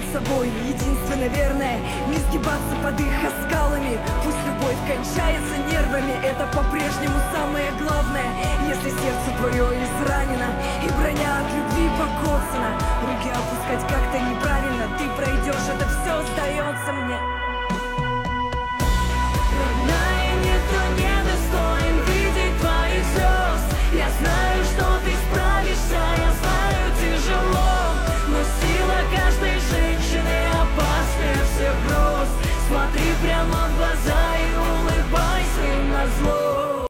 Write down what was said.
собой, единственно верное, не сгибаться под их оскалами. Пусть любовь кончается нервами, это по-прежнему самое главное. Если сердце твое изранено и броня от любви покоцана, руки опускать как-то неправильно, ты пройдешь, это все сдается мне. Родная, никто не достоин видеть твоих слез. Я знаю, что ты справишься, я знаю, тяжело, но сила каждой женщины опаснее всех роз. Смотри прямо в глаза.